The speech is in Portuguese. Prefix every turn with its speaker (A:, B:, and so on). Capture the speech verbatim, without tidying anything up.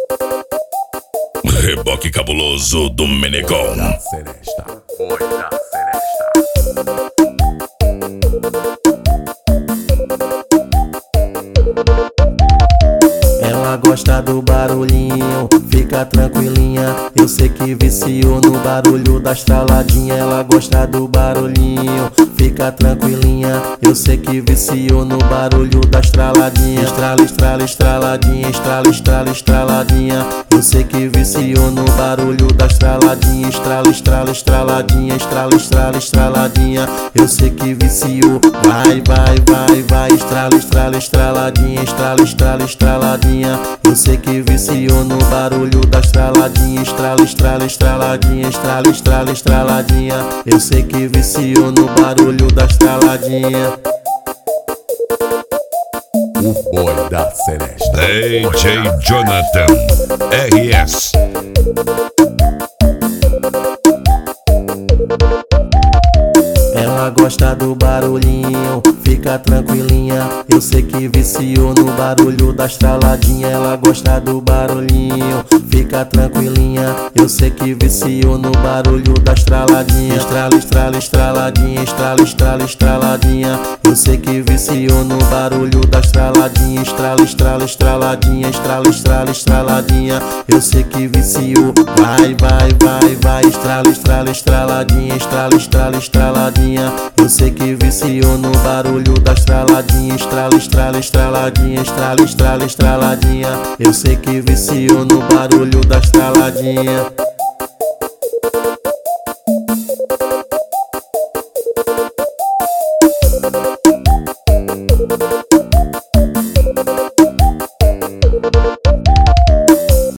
A: Reboque cabuloso do Menegão.
B: Da Seresta. Foi da Seresta.
C: Ela gosta do barulhinho, fica tranquilinha. Eu sei que viciou no barulho da estraladinha. Ela gosta do barulhinho, fica tranquilinha. Eu sei que viciou no barulho da estraladinha. Estrala, estrala, estraladinha, estrala, estrala, estraladinha. Eu sei que viciou no barulho da estraladinha. Estrala, estrala, estraladinha, estrala, estrala, estraladinha. Eu sei que viciou. Vai, vai, vai, vai. Estrala, estrala, estraladinha, estrala, estrala, estraladinha. Eu sei que viciou no barulho da estraladinha. Estrala, estrala, estraladinha, estrala, estrala, estraladinha. Eu sei que viciou no barulho da estraladinha.
B: O Boy da Seresta.
A: D J Jonathan R S.
C: Ela gosta do barulhinho, fica tranquilinha. Eu sei que viciou no barulho da estraladinha. Ela gosta do barulhinho, fica tranquilinha. Eu sei que viciou no barulho da estraladinha. Estrala, estrala, estraladinha, estrala, estrala, estraladinha. Eu sei que viciou no barulho da estraladinha. Estrala, estrala, estraladinha, estrala, estrala, estraladinha. Eu sei que viciou. Vai, vai, vai, vai. Estrala, estrala, estraladinha, estrala, estrala, estraladinha. Eu sei que viciou no barulho da estraladinha. Estrala, estrala, estraladinha, estrala, estrala, estraladinha. Eu sei que viciou no barulho da estraladinha.